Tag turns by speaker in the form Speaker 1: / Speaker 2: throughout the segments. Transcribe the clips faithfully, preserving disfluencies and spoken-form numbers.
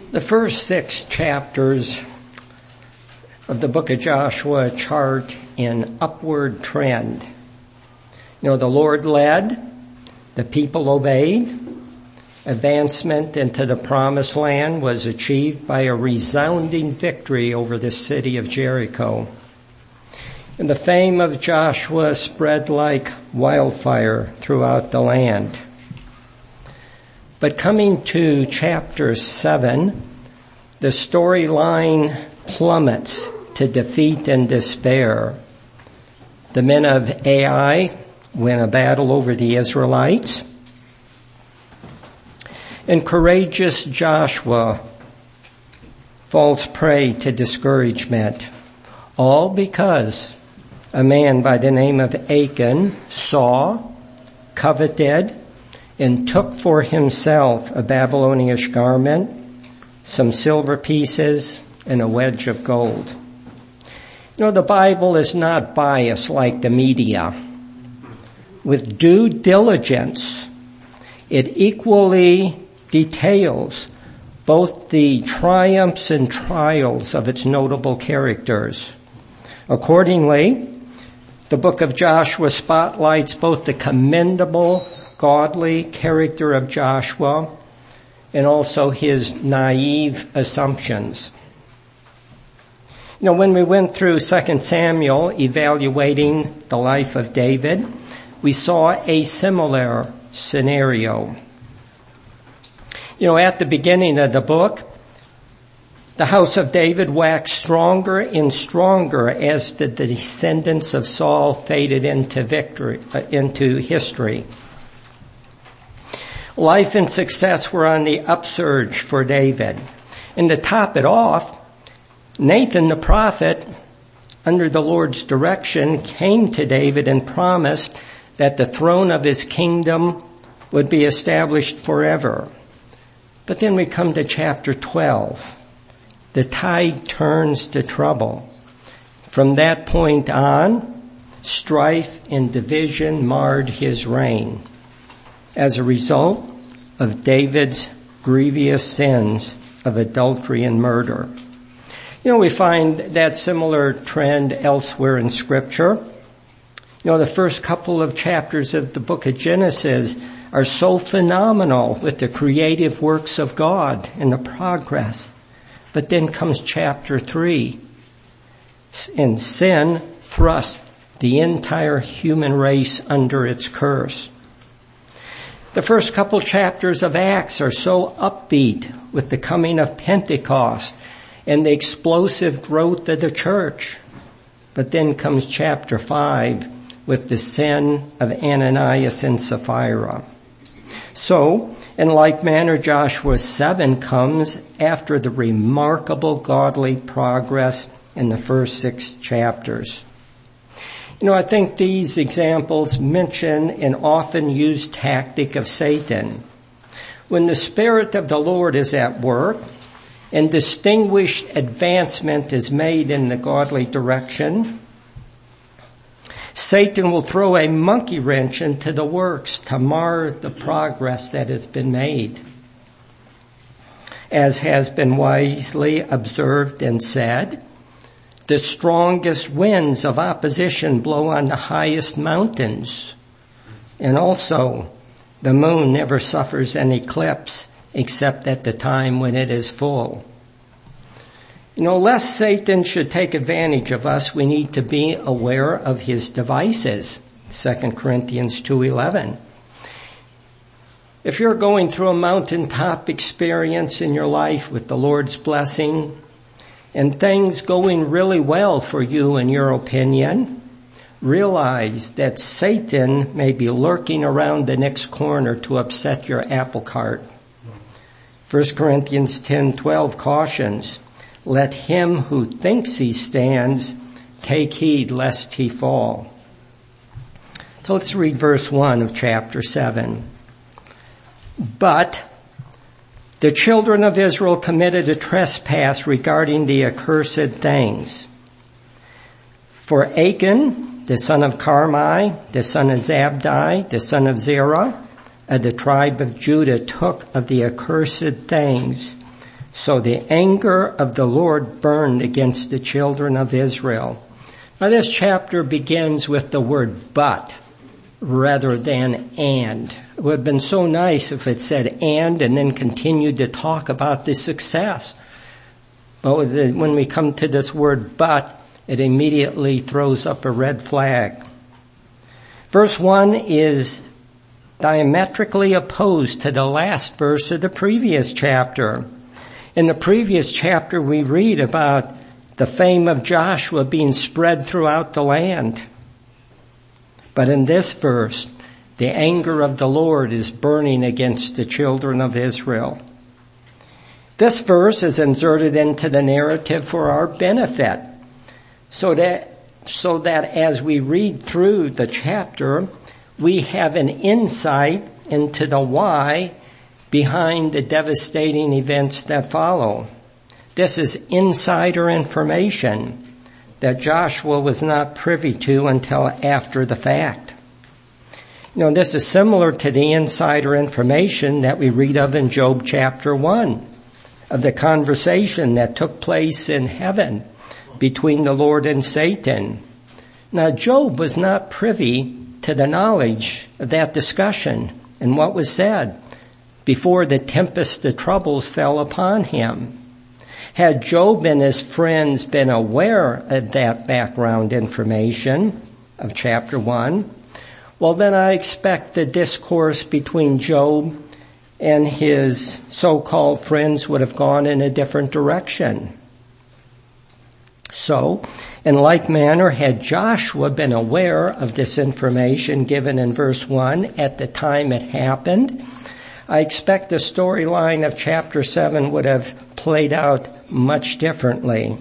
Speaker 1: The first six chapters of the book of Joshua chart an upward trend. You know, the Lord led, the people obeyed, advancement into the promised land was achieved by a resounding victory over the city of Jericho. And the fame of Joshua spread like wildfire throughout the land. But coming to chapter seven, the storyline plummets to defeat and despair. The men of Ai win a battle over the Israelites, and courageous Joshua falls prey to discouragement, all because a man by the name of Achan saw, coveted, and took for himself a Babylonian garment, some silver pieces, and a wedge of gold. You know, the Bible is not biased like the media. With due diligence, it equally details both the triumphs and trials of its notable characters. Accordingly, the book of Joshua spotlights both the commendable, godly character of Joshua and also his naive assumptions. You know, when we went through Second Samuel evaluating the life of David, we saw a similar scenario. You know, at the beginning of the book, the house of David waxed stronger and stronger as the descendants of Saul faded into victory, uh, into history. Life and success were on the upsurge for David. And to top it off, Nathan the prophet, under the Lord's direction, came to David and promised that the throne of his kingdom would be established forever. But then we come to chapter twelve. The tide turns to trouble. From that point on, strife and division marred his reign as a result of David's grievous sins of adultery and murder. You know, we find that similar trend elsewhere in Scripture. You know, the first couple of chapters of the book of Genesis are so phenomenal with the creative works of God and the progress. But then comes chapter three, and sin thrust the entire human race under its curse. The first couple chapters of Acts are so upbeat with the coming of Pentecost and the explosive growth of the church. But then comes chapter five with the sin of Ananias and Sapphira. So, in like manner, Joshua seven comes after the remarkable godly progress in the first six chapters. You know, I think these examples mention an often used tactic of Satan. When the Spirit of the Lord is at work and distinguished advancement is made in the godly direction, Satan will throw a monkey wrench into the works to mar the progress that has been made. As has been wisely observed and said, the strongest winds of opposition blow on the highest mountains. And also, the moon never suffers an eclipse except at the time when it is full. You know, lest Satan should take advantage of us, we need to be aware of his devices. Second Corinthians two eleven. If you're going through a mountaintop experience in your life with the Lord's blessing and things going really well for you in your opinion, realize that Satan may be lurking around the next corner to upset your apple cart. First Corinthians ten twelve cautions, let him who thinks he stands take heed lest he fall. So let's read verse one of chapter seven. But the children of Israel committed a trespass regarding the accursed things. For Achan, the son of Carmi, the son of Zabdi, the son of Zerah, of the tribe of Judah, took of the accursed things, So the anger of the Lord burned against the children of Israel. Now this chapter begins with the word but rather than and. It would have been so nice if it said and and then continued to talk about the success. But when we come to this word but, it immediately throws up a red flag. Verse one is diametrically opposed to the last verse of the previous chapter. In the previous chapter, we read about the fame of Joshua being spread throughout the land. But in this verse, the anger of the Lord is burning against the children of Israel. This verse is inserted into the narrative for our benefit, so that, so that as we read through the chapter, we have an insight into the why behind the devastating events that follow. This is insider information that Joshua was not privy to until after the fact. You know, this is similar to the insider information that we read of in Job chapter one, of the conversation that took place in heaven between the Lord and Satan. Now, Job was not privy to the knowledge of that discussion and what was said before the tempest of troubles fell upon him. Had Job and his friends been aware of that background information of chapter one, well then I expect the discourse between Job and his so-called friends would have gone in a different direction. So, in like manner, had Joshua been aware of this information given in verse one at the time it happened, I expect the storyline of chapter seven would have played out much differently.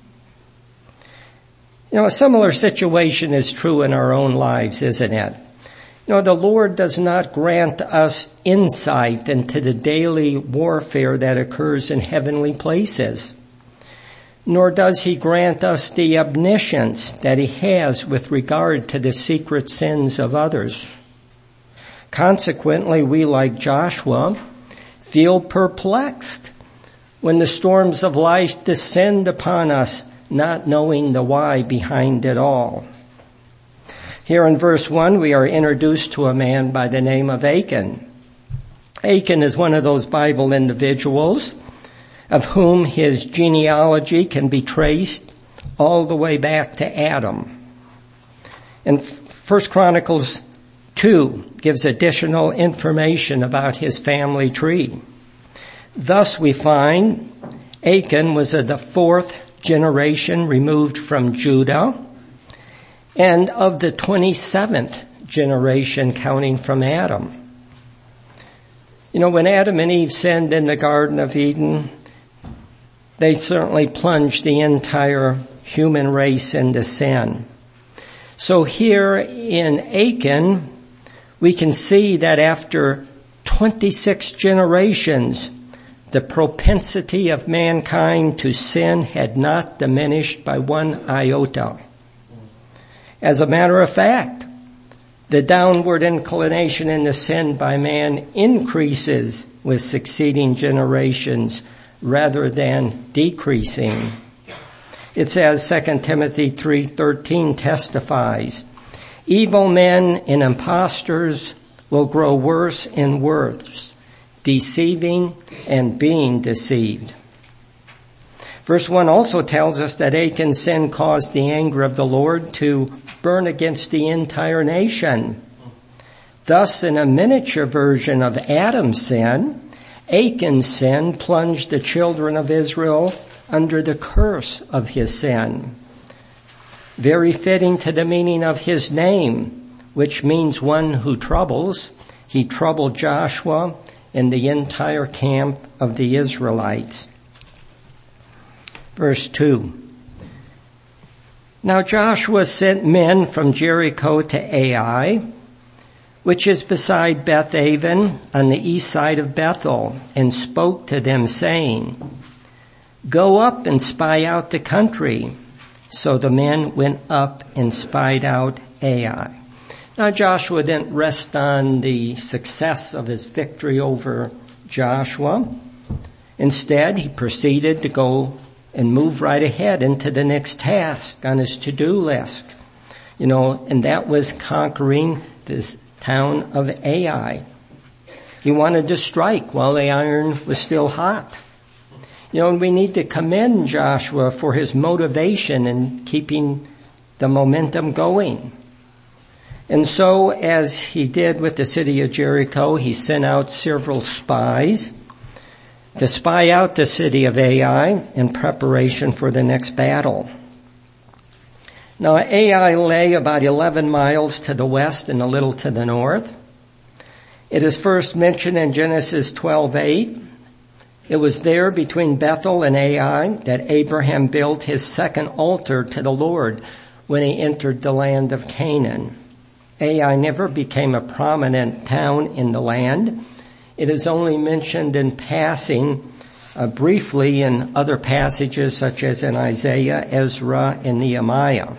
Speaker 1: You know, a similar situation is true in our own lives, isn't it? You know, the Lord does not grant us insight into the daily warfare that occurs in heavenly places, nor does He grant us the omniscience that He has with regard to the secret sins of others. Consequently, we, like Joshua, feel perplexed when the storms of life descend upon us, not knowing the why behind it all. Here in verse one, we are introduced to a man by the name of Achan. Achan is one of those Bible individuals of whom his genealogy can be traced all the way back to Adam. And First Chronicles two gives additional information about his family tree. Thus we find Achan was of the fourth generation removed from Judah and of the twenty-seventh generation counting from Adam. You know, when Adam and Eve sinned in the Garden of Eden, they certainly plunged the entire human race into sin. So here in Achan, we can see that after twenty-six generations, the propensity of mankind to sin had not diminished by one iota. As a matter of fact, the downward inclination into sin by man increases with succeeding generations rather than decreasing. It's as Second Timothy three thirteen testifies, evil men and impostors will grow worse and worse, deceiving and being deceived. Verse one also tells us that Achan's sin caused the anger of the Lord to burn against the entire nation. Thus, in a miniature version of Adam's sin, Achan's sin plunged the children of Israel under the curse of his sin. Very fitting to the meaning of his name, which means one who troubles. He troubled Joshua and the entire camp of the Israelites. Verse two. Now Joshua sent men from Jericho to Ai, which is beside Beth-aven on the east side of Bethel, and spoke to them, saying, go up and spy out the country. So the men went up and spied out Ai. Now Joshua didn't rest on the success of his victory over Joshua. Instead, he proceeded to go and move right ahead into the next task on his to-do list. You know, and that was conquering this town of Ai. He wanted to strike while the iron was still hot. You know, and we need to commend Joshua for his motivation in keeping the momentum going. And so, as he did with the city of Jericho, he sent out several spies to spy out the city of Ai in preparation for the next battle. Now, Ai lay about eleven miles to the west and a little to the north. It is first mentioned in Genesis twelve eight. It was there between Bethel and Ai that Abraham built his second altar to the Lord when he entered the land of Canaan. Ai never became a prominent town in the land. It is only mentioned in passing uh, briefly in other passages such as in Isaiah, Ezra, and Nehemiah.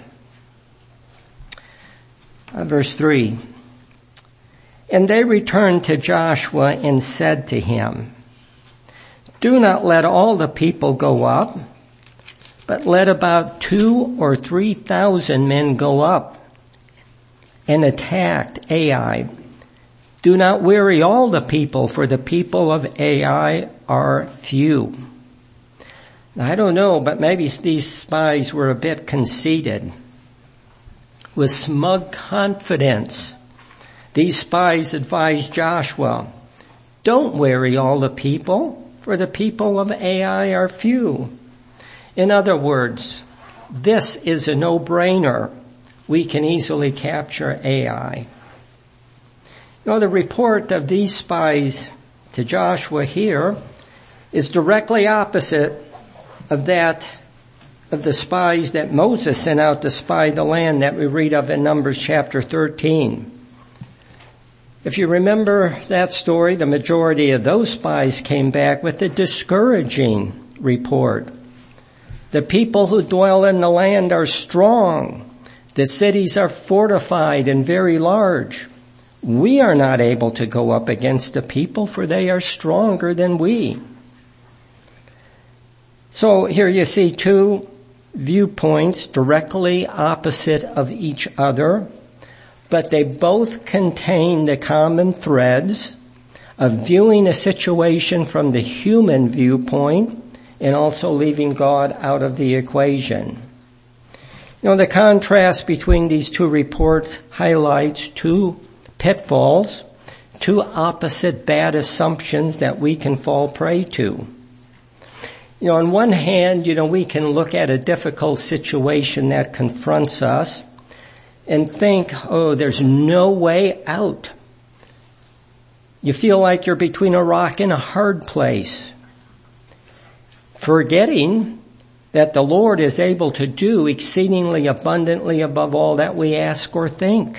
Speaker 1: Uh, verse three. And they returned to Joshua and said to him, do not let all the people go up, but let about two or three thousand men go up and attack Ai. Do not weary all the people, for the people of Ai are few. Now, I don't know, but maybe these spies were a bit conceited. With smug confidence, these spies advised Joshua, don't weary all the people, for the people of Ai are few. In other words, this is a no-brainer. We can easily capture Ai. You know, the report of these spies to Joshua here is directly opposite of that of the spies that Moses sent out to spy the land that we read of in Numbers chapter thirteen. If you remember that story, the majority of those spies came back with a discouraging report. The people who dwell in the land are strong. The cities are fortified and very large. We are not able to go up against the people, for they are stronger than we. So here you see two viewpoints directly opposite of each other, but they both contain the common threads of viewing a situation from the human viewpoint and also leaving God out of the equation. You know, the contrast between these two reports highlights two pitfalls, two opposite bad assumptions that we can fall prey to. You know, on one hand, you know, we can look at a difficult situation that confronts us and think, oh, there's no way out. You feel like you're between a rock and a hard place, forgetting that the Lord is able to do exceedingly abundantly above all that we ask or think.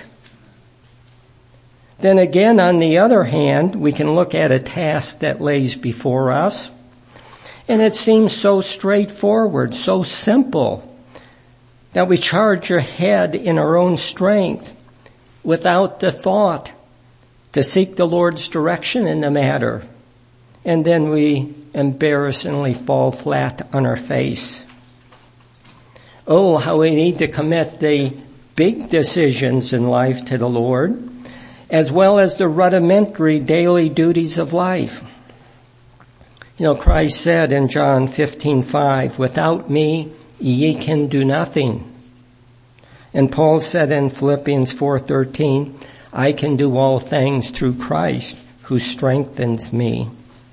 Speaker 1: Then again, on the other hand, we can look at a task that lays before us, and it seems so straightforward, so simple, that we charge ahead in our own strength without the thought to seek the Lord's direction in the matter. And then we embarrassingly fall flat on our face. Oh, how we need to commit the big decisions in life to the Lord, as well as the rudimentary daily duties of life. You know, Christ said in John fifteen five, without me, ye can do nothing. And Paul said in Philippians four thirteen, I can do all things through Christ who strengthens me.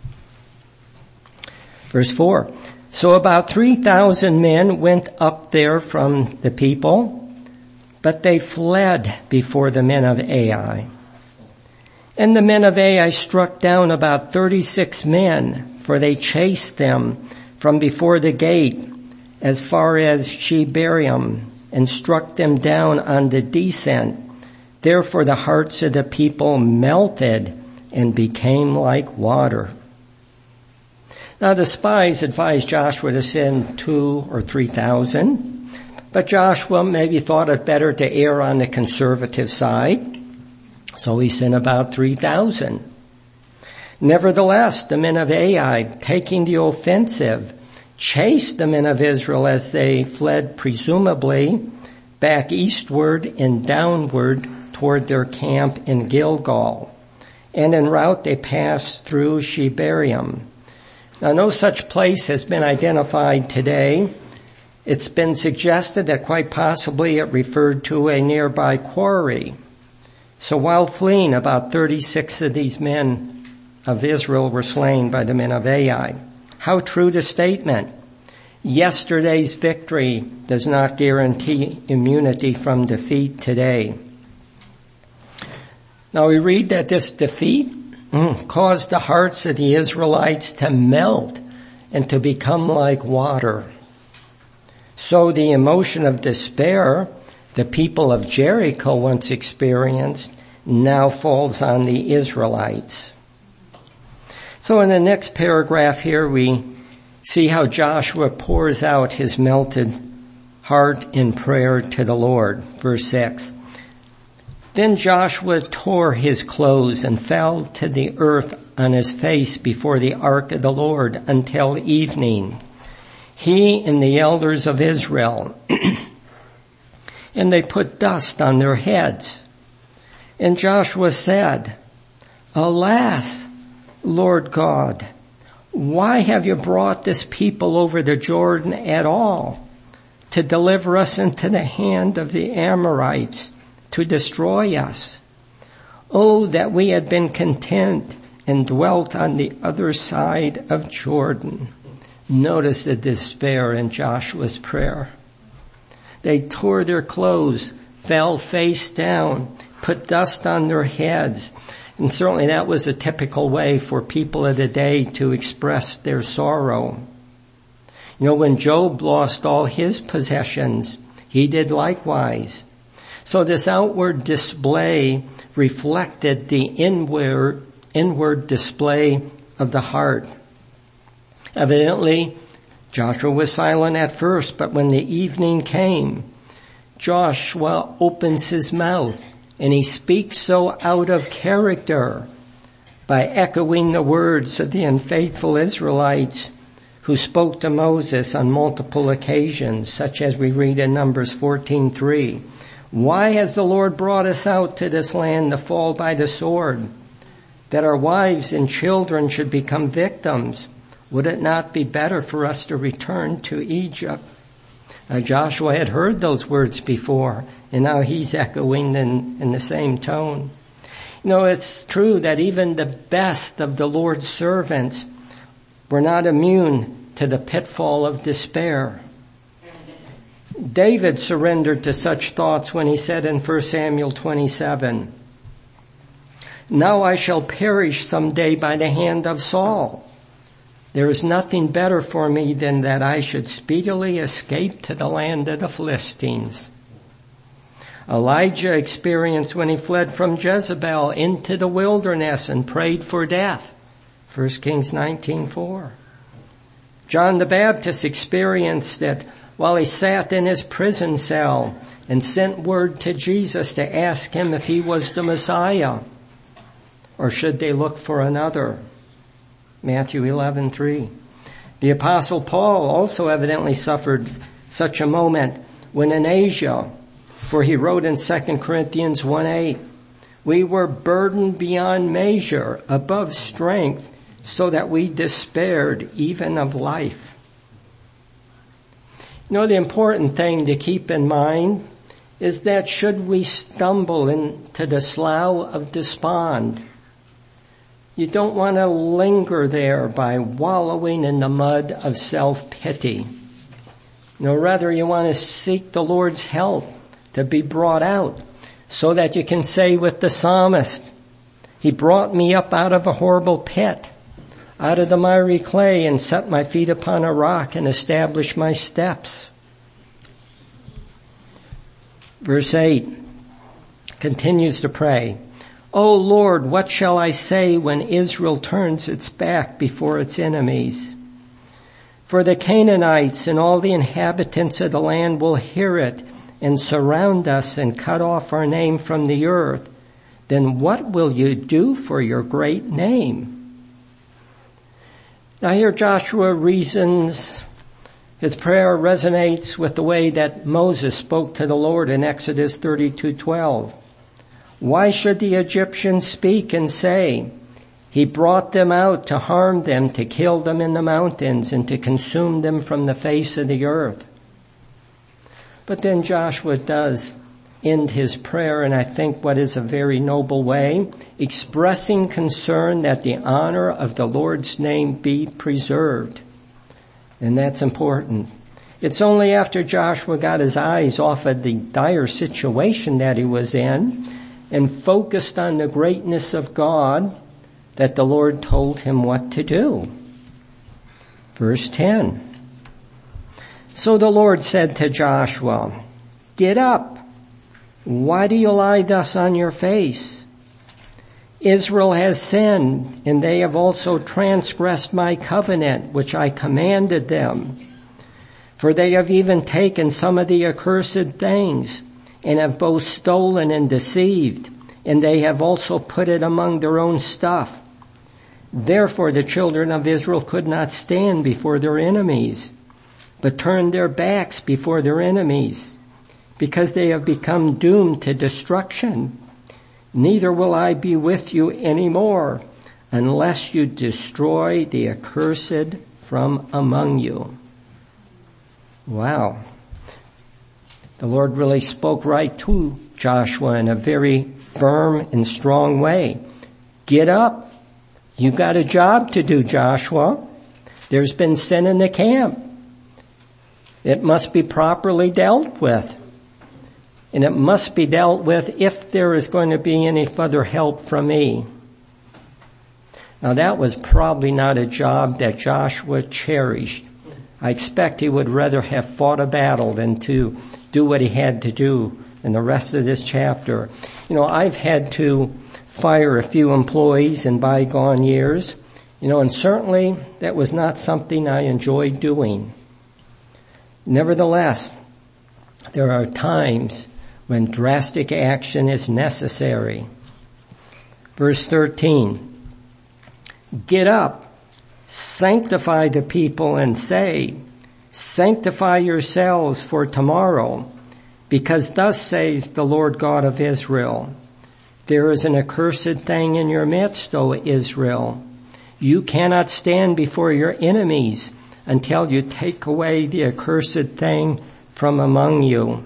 Speaker 1: Verse four, so about three thousand men went up there from the people, but they fled before the men of Ai. And the men of Ai struck down about thirty-six men, for they chased them from before the gate as far as Shebarium, and struck them down on the descent. Therefore the hearts of the people melted and became like water. Now the spies advised Joshua to send two or three thousand, but Joshua maybe thought it better to err on the conservative side, so he sent about three thousand. Nevertheless, the men of Ai, taking the offensive, chased the men of Israel as they fled, presumably back eastward and downward toward their camp in Gilgal. And en route they passed through Shebarium. Now, no such place has been identified today. It's been suggested that quite possibly it referred to a nearby quarry. So while fleeing, about thirty-six of these men of Israel were slain by the men of Ai. How true the statement. Yesterday's victory does not guarantee immunity from defeat today. Now we read that this defeat caused the hearts of the Israelites to melt and to become like water. So the emotion of despair the people of Jericho once experienced now falls on the Israelites. So in the next paragraph here we see how Joshua pours out his melted heart in prayer to the Lord. Verse six. Then Joshua tore his clothes and fell to the earth on his face before the ark of the Lord until evening, he and the elders of Israel. And they put dust on their heads. And Joshua said, Alas, Lord God, why have you brought this people over the Jordan at all to deliver us into the hand of the Amorites to destroy us? Oh, that we had been content and dwelt on the other side of Jordan. Notice the despair in Joshua's prayer. They tore their clothes, fell face down, put dust on their heads. And certainly that was a typical way for people of the day to express their sorrow. You know, when Job lost all his possessions, he did likewise. So this outward display reflected the inward, inward display of the heart. Evidently, Joshua was silent at first, but when the evening came, Joshua opens his mouth. And he speaks so out of character by echoing the words of the unfaithful Israelites who spoke to Moses on multiple occasions, such as we read in Numbers fourteen three. Why has the Lord brought us out to this land to fall by the sword, that our wives and children should become victims? Would it not be better for us to return to Egypt? Now, Joshua had heard those words before, and now he's echoing in, in the same tone. You know, it's true that even the best of the Lord's servants were not immune to the pitfall of despair. David surrendered to such thoughts when he said in First Samuel twenty-seven, Now I shall perish someday by the hand of Saul. There is nothing better for me than that I should speedily escape to the land of the Philistines. Elijah experienced when he fled from Jezebel into the wilderness and prayed for death. First Kings nineteen four. John the Baptist experienced it while he sat in his prison cell and sent word to Jesus to ask him if he was the Messiah, or should they look for another. Matthew eleven three. The Apostle Paul also evidently suffered such a moment when in Asia, for he wrote in Second Corinthians one eight, We were burdened beyond measure, above strength, so that we despaired even of life. You know, the important thing to keep in mind is that should we stumble into the slough of despond, you don't want to linger there by wallowing in the mud of self-pity. No, rather you want to seek the Lord's help to be brought out so that you can say with the psalmist, He brought me up out of a horrible pit, out of the miry clay, and set my feet upon a rock and established my steps. Verse eight continues to pray, O Lord, what shall I say when Israel turns its back before its enemies? For the Canaanites and all the inhabitants of the land will hear it and surround us and cut off our name from the earth. Then what will you do for your great name? Now here Joshua reasons, his prayer resonates with the way that Moses spoke to the Lord in Exodus thirty-two twelve. Why should the Egyptians speak and say, he brought them out to harm them, to kill them in the mountains, and to consume them from the face of the earth? But then Joshua does end his prayer, and I think what is a very noble way, expressing concern that the honor of the Lord's name be preserved. And that's important. It's only after Joshua got his eyes off of the dire situation that he was in and focused on the greatness of God that the Lord told him what to do. Verse ten. So the Lord said to Joshua, get up. Why do you lie thus on your face? Israel has sinned, and they have also transgressed my covenant, which I commanded them. For they have even taken some of the accursed things, and have both stolen and deceived, and they have also put it among their own stuff. Therefore the children of Israel could not stand before their enemies, but turned their backs before their enemies, because they have become doomed to destruction. Neither will I be with you anymore, unless you destroy the accursed from among you. Wow. The Lord really spoke right to Joshua in a very firm and strong way. Get up. You got a job to do, Joshua. There's been sin in the camp. It must be properly dealt with. And it must be dealt with if there is going to be any further help from me. Now that was probably not a job that Joshua cherished. I expect he would rather have fought a battle than to do what he had to do in the rest of this chapter. You know, I've had to fire a few employees in bygone years, you know, and certainly that was not something I enjoyed doing. Nevertheless, there are times when drastic action is necessary. Verse thirteen, get up, sanctify the people and say, sanctify yourselves for tomorrow, because thus says the Lord God of Israel, there is an accursed thing in your midst, O Israel. You cannot stand before your enemies until you take away the accursed thing from among you.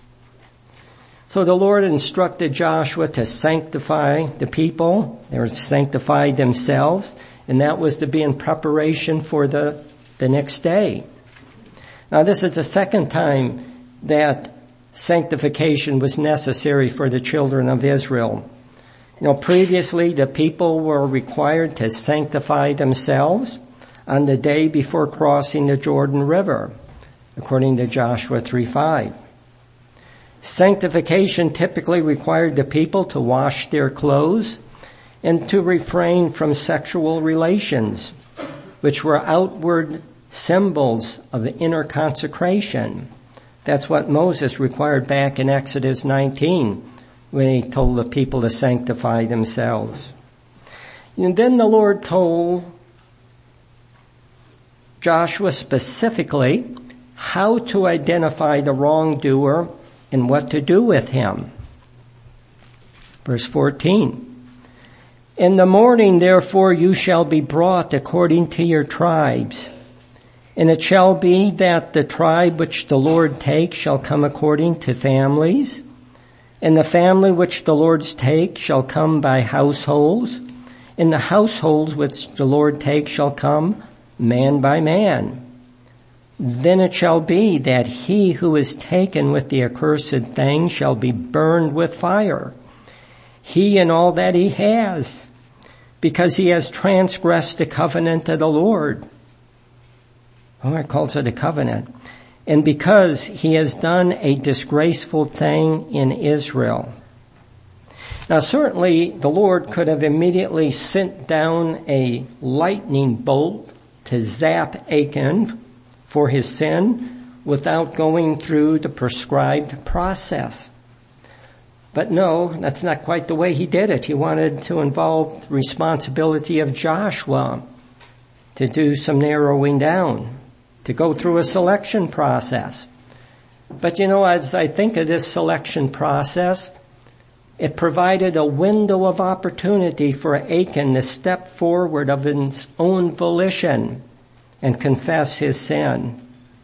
Speaker 1: So the Lord instructed Joshua to sanctify the people. They were to sanctify themselves, and that was to be in preparation for the, the next day. Now this is the second time that sanctification was necessary for the children of Israel. You know, previously the people were required to sanctify themselves on the day before crossing the Jordan River, according to Joshua three five. Sanctification typically required the people to wash their clothes and to refrain from sexual relations, which were outward symbols of the inner consecration. That's what Moses required back in Exodus nineteen when he told the people to sanctify themselves. And then the Lord told Joshua specifically how to identify the wrongdoer and what to do with him. Verse fourteen. In the morning, therefore, you shall be brought according to your tribes. And it shall be that the tribe which the Lord takes shall come according to families, and the family which the Lord takes shall come by households, and the households which the Lord takes shall come man by man. Then it shall be that he who is taken with the accursed thing shall be burned with fire, he and all that he has, because he has transgressed the covenant of the Lord. Oh, it calls it a covenant. And because he has done a disgraceful thing in Israel. Now certainly the Lord could have immediately sent down a lightning bolt to zap Achan for his sin without going through the prescribed process. But no, that's not quite the way he did it. He wanted to involve the responsibility of Joshua to do some narrowing down, to go through a selection process. But you know, as I think of this selection process, it provided a window of opportunity for Achan to step forward of his own volition and confess his sin.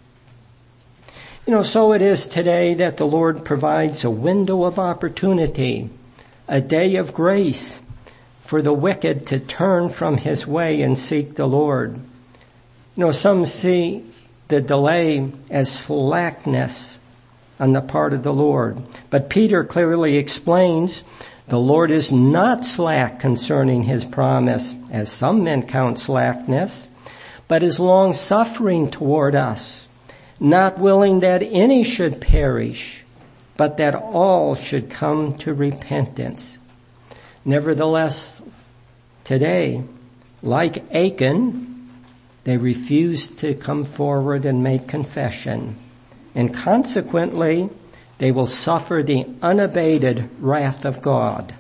Speaker 1: You know, so it is today that the Lord provides a window of opportunity, a day of grace for the wicked to turn from his way and seek the Lord. You know, some see the delay as slackness on the part of the Lord. But Peter clearly explains the Lord is not slack concerning his promise, as some men count slackness, but is long-suffering toward us, not willing that any should perish, but that all should come to repentance. Nevertheless, today, like Achan, they refuse to come forward and make confession, and consequently, they will suffer the unabated wrath of God.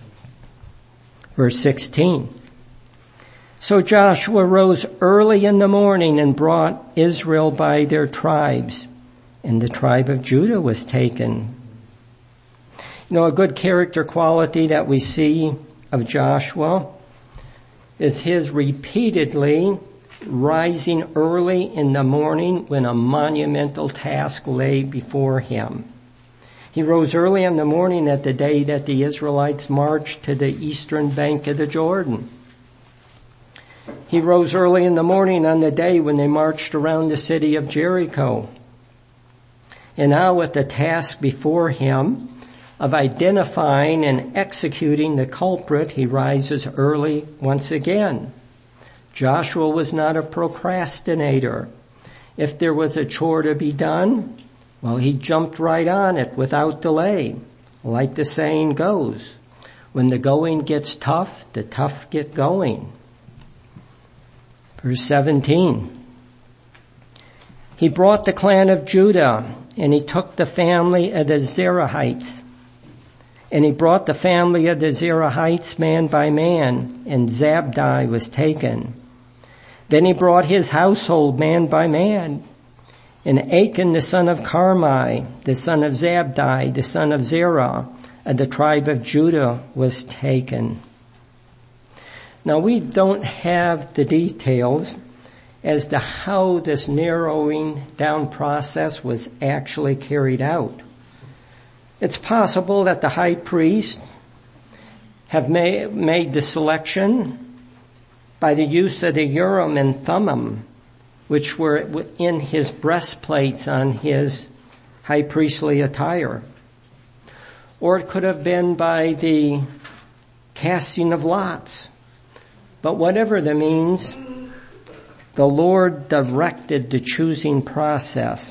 Speaker 1: Verse sixteen. So Joshua rose early in the morning and brought Israel by their tribes, and the tribe of Judah was taken. You know, a good character quality that we see of Joshua is his repeatedly rising early in the morning when a monumental task lay before him. He rose early in the morning at the day that the Israelites marched to the eastern bank of the Jordan. He rose early in the morning on the day when they marched around the city of Jericho. And now with the task before him of identifying and executing the culprit, he rises early once again. Joshua was not a procrastinator. If there was a chore to be done, well, he jumped right on it without delay. Like the saying goes, when the going gets tough, the tough get going. Verse seventeen. He brought the clan of Judah, and he took the family of the Zerahites. And he brought the family of the Zerahites man by man, and Zabdi was taken. Then he brought his household man by man, and Achan the son of Carmi, the son of Zabdi, the son of Zerah, of the tribe of Judah was taken. Now we don't have the details as to how this narrowing down process was actually carried out. It's possible that the high priest have made, made the selection by the use of the Urim and Thummim, which were in his breastplates on his high priestly attire. Or it could have been by the casting of lots. But whatever the means, the Lord directed the choosing process.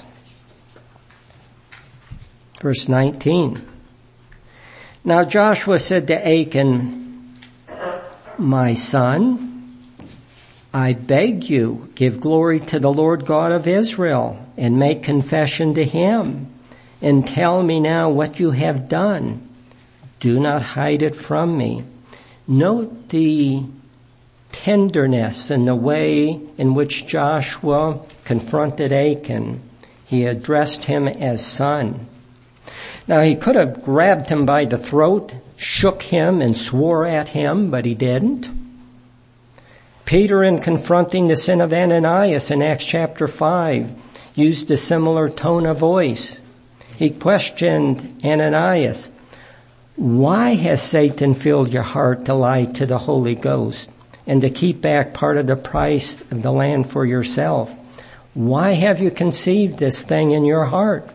Speaker 1: Verse nineteen. Now Joshua said to Achan, my son, I beg you, give glory to the Lord God of Israel and make confession to him and tell me now what you have done. Do not hide it from me. Note the tenderness and the way in which Joshua confronted Achan. He addressed him as son. Now he could have grabbed him by the throat, shook him and swore at him, but he didn't. Peter, in confronting the sin of Ananias in Acts chapter five, used a similar tone of voice. He questioned Ananias, why has Satan filled your heart to lie to the Holy Ghost and to keep back part of the price of the land for yourself? Why have you conceived this thing in your heart?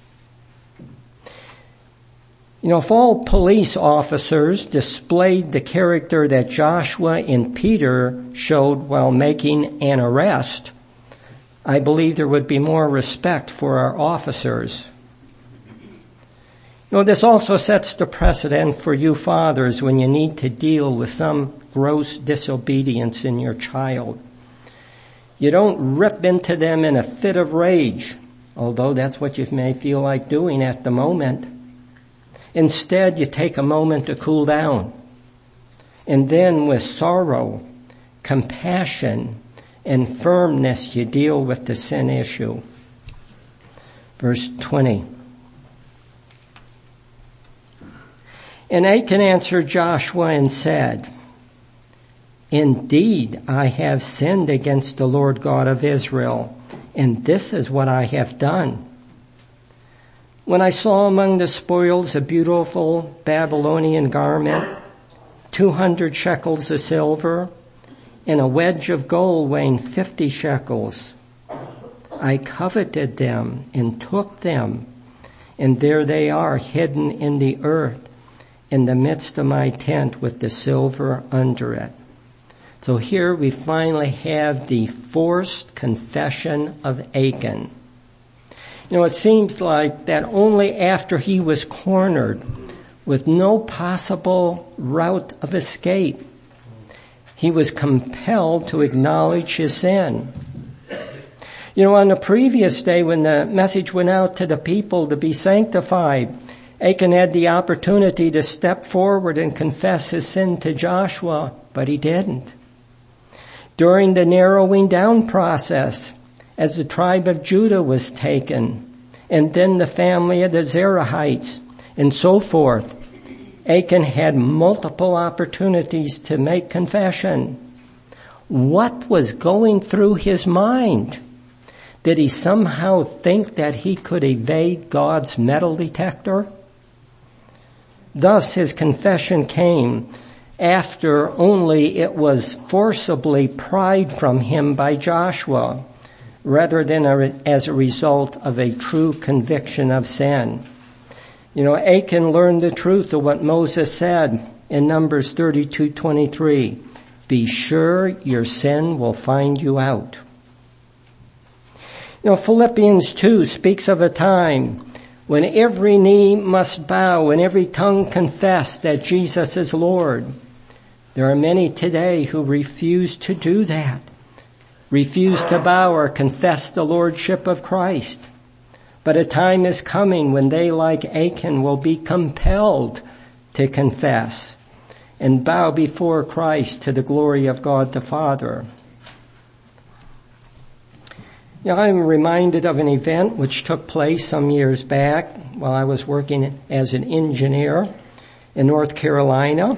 Speaker 1: You know, if all police officers displayed the character that Joshua and Peter showed while making an arrest, I believe there would be more respect for our officers. You know, this also sets the precedent for you fathers when you need to deal with some gross disobedience in your child. You don't rip into them in a fit of rage, although that's what you may feel like doing at the moment. Instead, you take a moment to cool down. And then with sorrow, compassion, and firmness you deal with the sin issue. Verse twenty. And Achan answered Joshua and said, Indeed, I have sinned against the Lord God of Israel, and this is what I have done. When I saw among the spoils a beautiful Babylonian garment, two hundred shekels of silver, and a wedge of gold weighing fifty shekels, I coveted them and took them, and there they are hidden in the earth in the midst of my tent with the silver under it. So here we finally have the forced confession of Achan. You know, it seems like that only after he was cornered with no possible route of escape, he was compelled to acknowledge his sin. You know, on the previous day when the message went out to the people to be sanctified, Achan had the opportunity to step forward and confess his sin to Joshua, but he didn't. During the narrowing down process, as the tribe of Judah was taken, and then the family of the Zerahites, and so forth, Achan had multiple opportunities to make confession. What was going through his mind? Did he somehow think that he could evade God's metal detector? Thus his confession came after only it was forcibly pried from him by Joshua, rather than a, as a result of a true conviction of sin. You know, Achan learned the truth of what Moses said in Numbers thirty-two twenty-three. Be sure your sin will find you out. You know, Philippians two speaks of a time when every knee must bow and every tongue confess that Jesus is Lord. There are many today who refuse to do that, refuse to bow or confess the lordship of Christ. But a time is coming when they, like Achan, will be compelled to confess and bow before Christ to the glory of God the Father. Now, I'm reminded of an event which took place some years back while I was working as an engineer in North Carolina.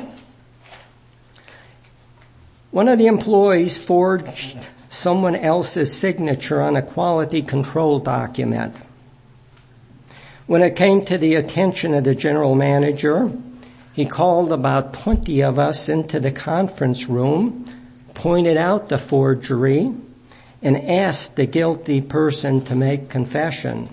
Speaker 1: One of the employees forged someone else's signature on a quality control document. When it came to the attention of the general manager, he called about twenty of us into the conference room, pointed out the forgery, and asked the guilty person to make confession.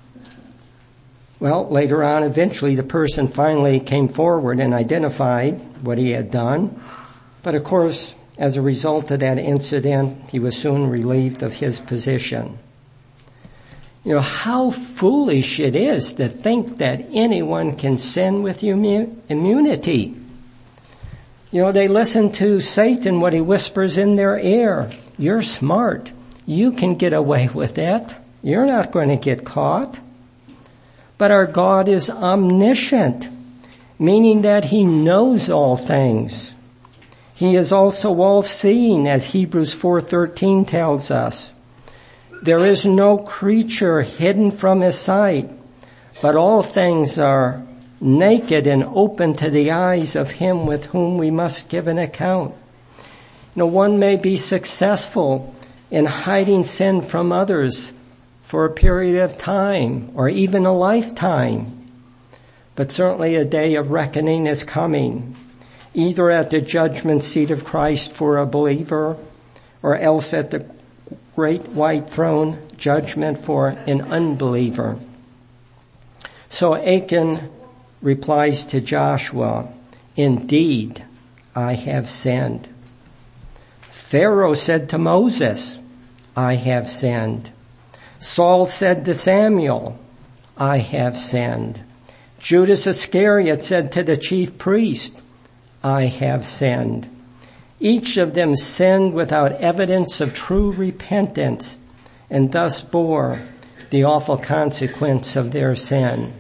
Speaker 1: Well, later on, eventually the person finally came forward and identified what he had done. But of course, as a result of that incident, he was soon relieved of his position. You know, how foolish it is to think that anyone can sin with immunity. You know, they listen to Satan, what he whispers in their ear. You're smart. You can get away with it. You're not going to get caught. But our God is omniscient, meaning that he knows all things. He is also all-seeing, as Hebrews four thirteen tells us. There is no creature hidden from his sight, but all things are naked and open to the eyes of him with whom we must give an account. You know, one may be successful in hiding sin from others for a period of time or even a lifetime, but certainly a day of reckoning is coming, either at the judgment seat of Christ for a believer or else at the great white throne judgment for an unbeliever. So Achan replies to Joshua, Indeed, I have sinned. Pharaoh said to Moses, I have sinned. Saul said to Samuel, I have sinned. Judas Iscariot said to the chief priest, I have sinned. Each of them sinned without evidence of true repentance and thus bore the awful consequence of their sin.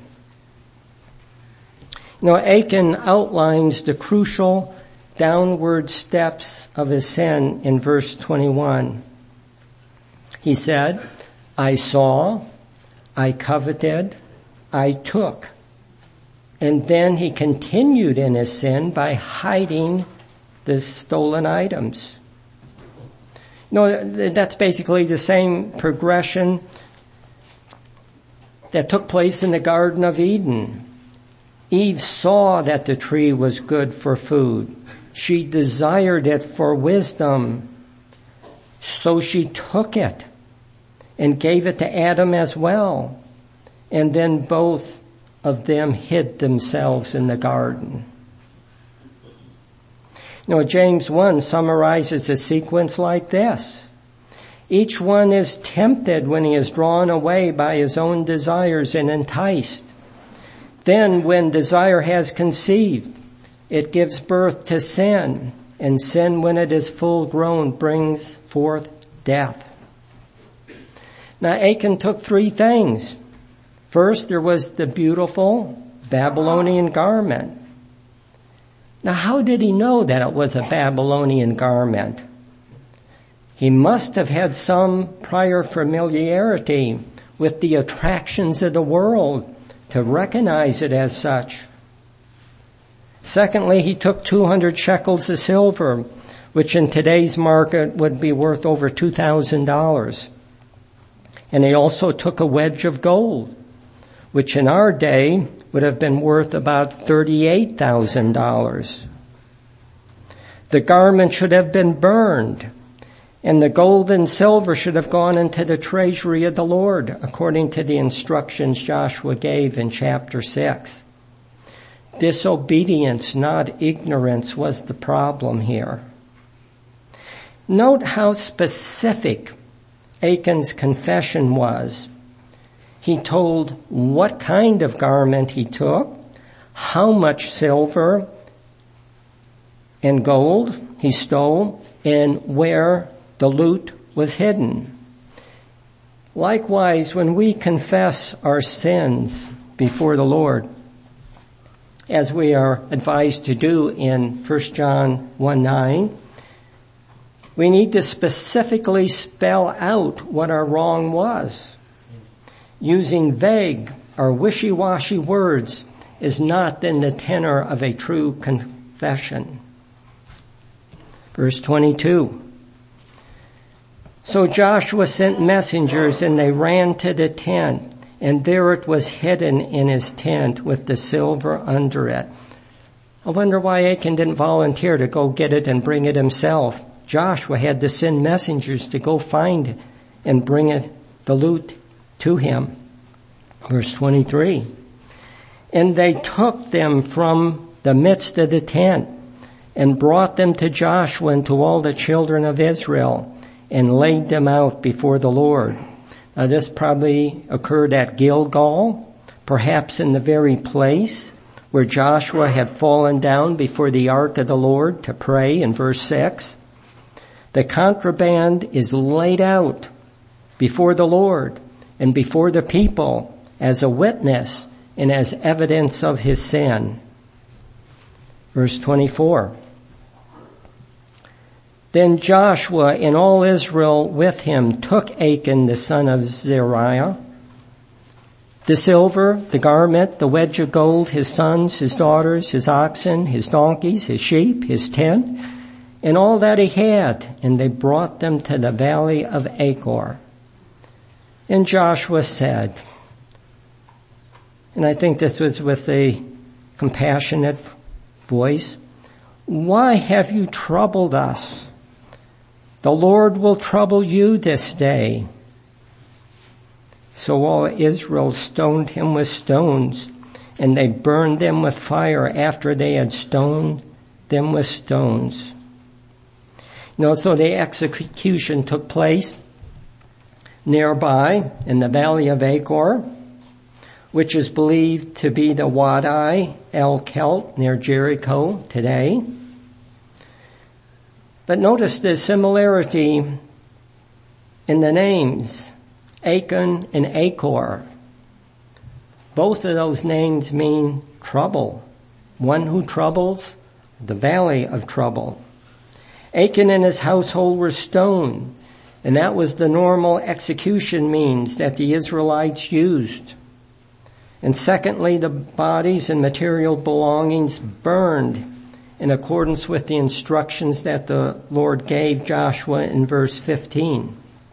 Speaker 1: Now, Achan outlines the crucial downward steps of his sin in verse twenty-one. He said, I saw, I coveted, I took. And then he continued in his sin by hiding the stolen items. No, that's basically the same progression that took place in the Garden of Eden. Eve saw that the tree was good for food. She desired it for wisdom. So she took it and gave it to Adam as well. And then both of them hid themselves in the garden. You know, James one summarizes the sequence like this. Each one is tempted when he is drawn away by his own desires and enticed. Then when desire has conceived, it gives birth to sin, and sin, when it is full grown, brings forth death. Now Achan took three things. First, there was the beautiful Babylonian garment. Now, how did he know that it was a Babylonian garment? He must have had some prior familiarity with the attractions of the world to recognize it as such. Secondly, he took two hundred shekels of silver, which in today's market would be worth over two thousand dollars. And he also took a wedge of gold, which in our day would have been worth about thirty-eight thousand dollars. The garment should have been burned, and the gold and silver should have gone into the treasury of the Lord, according to the instructions Joshua gave in chapter six. Disobedience, not ignorance, was the problem here. Note how specific Achan's confession was. He told what kind of garment he took, how much silver and gold he stole, and where the loot was hidden. Likewise, when we confess our sins before the Lord, as we are advised to do in First John one nine, we need to specifically spell out what our wrong was. Using vague or wishy-washy words is not in the tenor of a true confession. Verse twenty-two. So Joshua sent messengers, and they ran to the tent, and there it was hidden in his tent with the silver under it. I wonder why Achan didn't volunteer to go get it and bring it himself. Joshua had to send messengers to go find it and bring it, the loot, to him. Verse twenty-three. And they took them from the midst of the tent and brought them to Joshua and to all the children of Israel and laid them out before the Lord. Now this probably occurred at Gilgal, perhaps in the very place where Joshua had fallen down before the ark of the Lord to pray in verse six. The contraband is laid out before the Lord and before the people as a witness and as evidence of his sin. Verse twenty-four. Then Joshua and all Israel with him took Achan the son of Zeruiah, the silver, the garment, the wedge of gold, his sons, his daughters, his oxen, his donkeys, his sheep, his tent, and all that he had, and they brought them to the valley of Achor. And Joshua said, and I think this was with a compassionate voice, why have you troubled us? The Lord will trouble you this day. So all Israel stoned him with stones, and they burned them with fire after they had stoned them with stones. You know, so the execution took place nearby in the valley of Achor, which is believed to be the Wadi El-Kelt near Jericho today. But notice the similarity in the names, Achan and Achor. Both of those names mean trouble. One who troubles, the valley of trouble. Achan and his household were stoned. And that was the normal execution means that the Israelites used. And secondly, the bodies and material belongings burned in accordance with the instructions that the Lord gave Joshua in verse fifteen.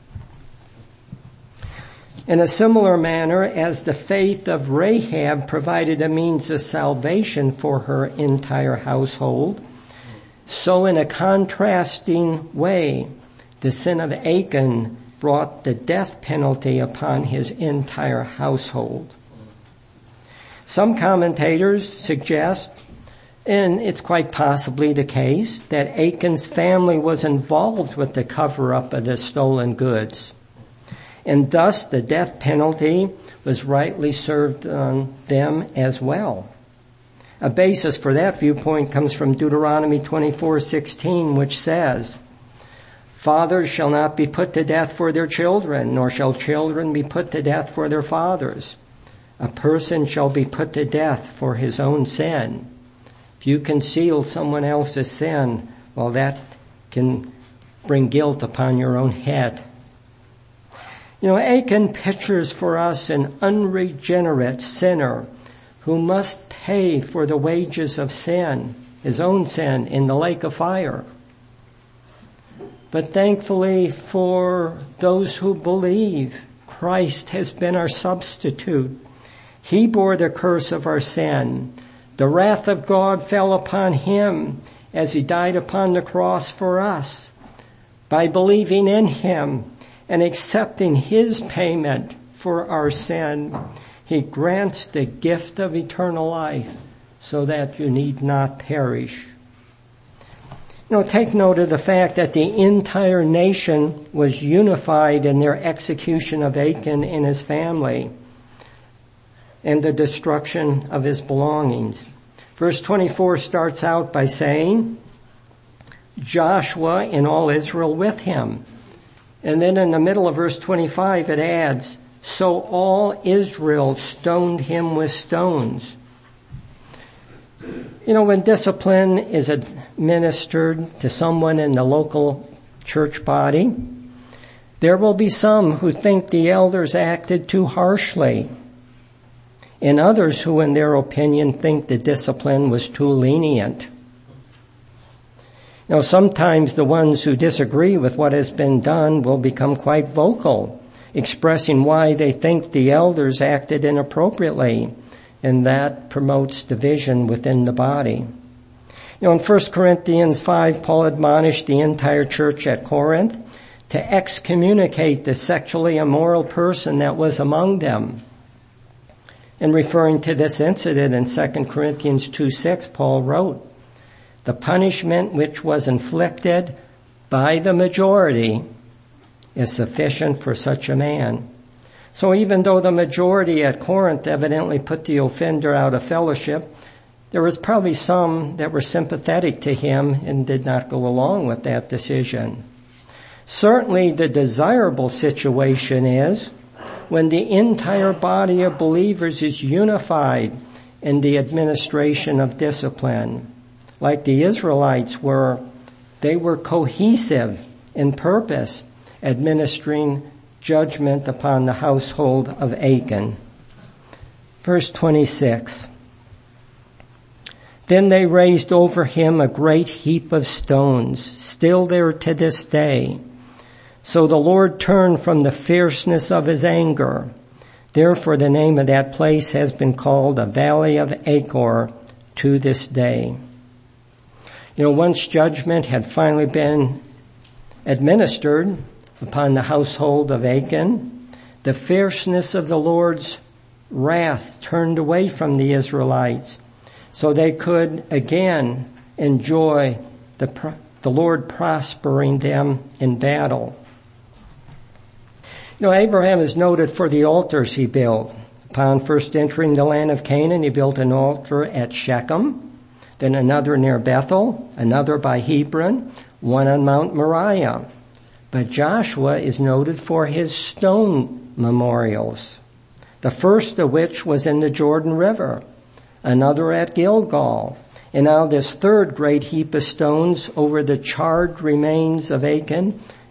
Speaker 1: In a similar manner as the faith of Rahab provided a means of salvation for her entire household, so in a contrasting way, the sin of Achan brought the death penalty upon his entire household. Some commentators suggest, and it's quite possibly the case, that Achan's family was involved with the cover-up of the stolen goods. And thus the death penalty was rightly served on them as well. A basis for that viewpoint comes from Deuteronomy twenty-four sixteen, which says, "Fathers shall not be put to death for their children, nor shall children be put to death for their fathers. A person shall be put to death for his own sin." If you conceal someone else's sin, well, that can bring guilt upon your own head. You know, Achan pictures for us an unregenerate sinner who must pay for the wages of sin, his own sin, in the lake of fire. But thankfully for those who believe, Christ has been our substitute. He bore the curse of our sin. The wrath of God fell upon him as he died upon the cross for us. By believing in him and accepting his payment for our sin, he grants the gift of eternal life so that you need not perish. You know, take note of the fact that the entire nation was unified in their execution of Achan and his family and the destruction of his belongings. Verse twenty-four starts out by saying, Joshua and all Israel with him. And then in the middle of verse twenty-five it adds, so all Israel stoned him with stones. You know, when discipline is administered to someone in the local church body, there will be some who think the elders acted too harshly, and others who, in their opinion, think the discipline was too lenient. Now, sometimes the ones who disagree with what has been done will become quite vocal, expressing why they think the elders acted inappropriately, and that promotes division within the body. You know, in First Corinthians five, Paul admonished the entire church at Corinth to excommunicate the sexually immoral person that was among them. In referring to this incident in Second Corinthians two six, Paul wrote, the punishment which was inflicted by the majority is sufficient for such a man. So even though the majority at Corinth evidently put the offender out of fellowship, there was probably some that were sympathetic to him and did not go along with that decision. Certainly the desirable situation is when the entire body of believers is unified in the administration of discipline. Like the Israelites were, they were cohesive in purpose, administering judgment upon the household of Achan. Verse twenty-six. Then they raised over him a great heap of stones, still there to this day. So the Lord turned from the fierceness of his anger. Therefore the name of that place has been called the Valley of Achor to this day. You know, once judgment had finally been administered upon the household of Achan, the fierceness of the Lord's wrath turned away from the Israelites, so they could again enjoy the, the Lord prospering them in battle. You know, Abraham is noted for the altars he built. Upon first entering the land of Canaan, he built an altar at Shechem, then another near Bethel, another by Hebron, one on Mount Moriah. But Joshua is noted for his stone memorials, the first of which was in the Jordan River, another at Gilgal, and now this third great heap of stones over the charred remains of Achan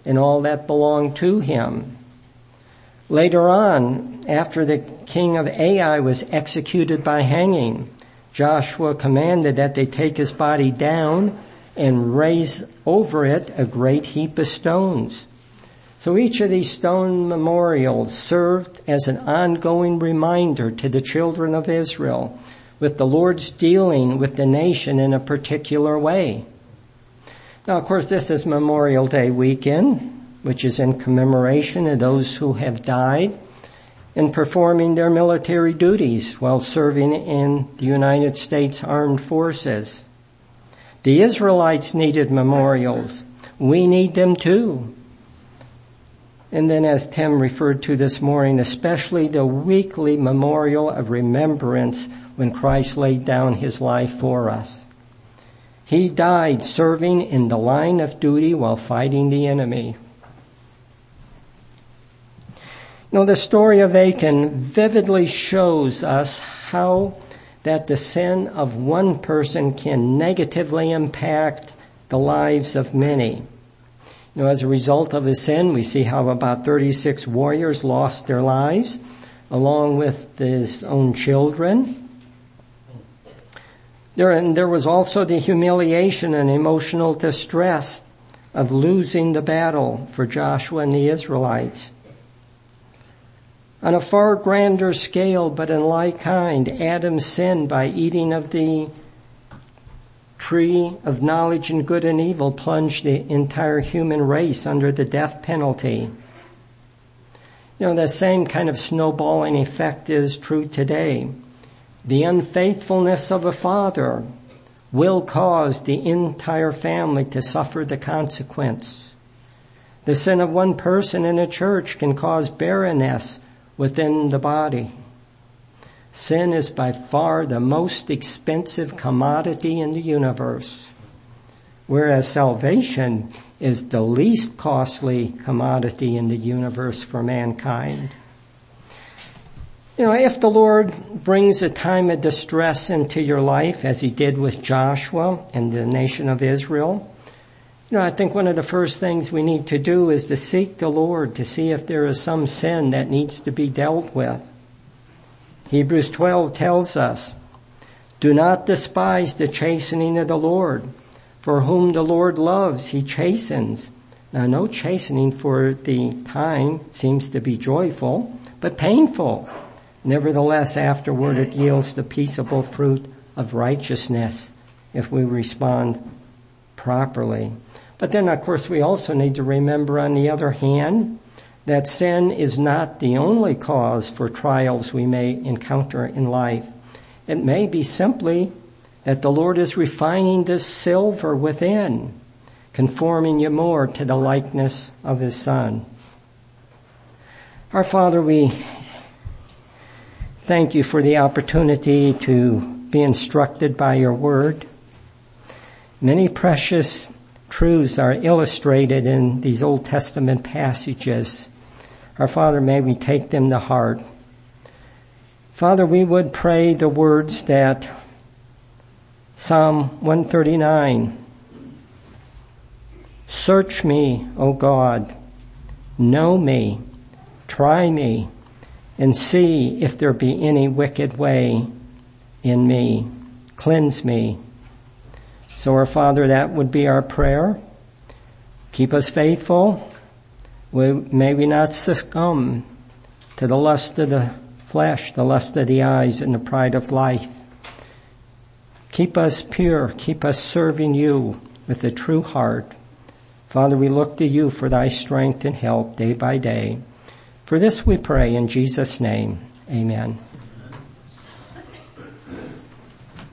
Speaker 1: and all that belonged to him. Later on, after the king of Ai was executed by hanging, Joshua commanded that they take his body down and raise over it a great heap of stones. So each of these stone memorials served as an ongoing reminder to the children of Israel with the Lord's dealing with the nation in a particular way. Now, of course, this is Memorial Day weekend, which is in commemoration of those who have died in performing their military duties while serving in the United States Armed Forces. The Israelites needed memorials. We need them too. And then, as Tim referred to this morning, especially the weekly memorial of remembrance when Christ laid down his life for us. He died serving in the line of duty while fighting the enemy. Now, the story of Achan vividly shows us how that the sin of one person can negatively impact the lives of many. You know, as a result of his sin, we see how about thirty-six warriors lost their lives, along with his own children. There, and there was also the humiliation and emotional distress of losing the battle for Joshua and the Israelites. On a far grander scale, but in like kind, Adam sinned by eating of the tree of knowledge and good and evil, plunged the entire human race under the death penalty. You know, the same kind of snowballing effect is true today. The unfaithfulness of a father will cause the entire family to suffer the consequence. The sin of one person in a church can cause barrenness within the body. Sin is by far the most expensive commodity in the universe, whereas salvation is the least costly commodity in the universe for mankind. You know, if the Lord brings a time of distress into your life, as he did with Joshua and the nation of Israel, you know, I think one of the first things we need to do is to seek the Lord to see if there is some sin that needs to be dealt with. Hebrews twelve tells us, "Do not despise the chastening of the Lord, for whom the Lord loves, he chastens." Now, no chastening for the time seems to be joyful, but painful. Nevertheless, afterward it yields the peaceable fruit of righteousness if we respond properly. But then, of course, we also need to remember, on the other hand, that sin is not the only cause for trials we may encounter in life. It may be simply that the Lord is refining this silver within, conforming you more to the likeness of his Son. Our Father, we thank you for the opportunity to be instructed by your word. Many precious truths are illustrated in these Old Testament passages. Our Father, may we take them to heart. Father, we would pray the words that Psalm one thirty-nine, "Search me, O God, know me, try me, and see if there be any wicked way in me. Cleanse me." So, our Father, that would be our prayer. Keep us faithful. We, may we not succumb to the lust of the flesh, the lust of the eyes, and the pride of life. Keep us pure. Keep us serving you with a true heart. Father, we look to you for thy strength and help day by day. For this we pray in Jesus' name. Amen.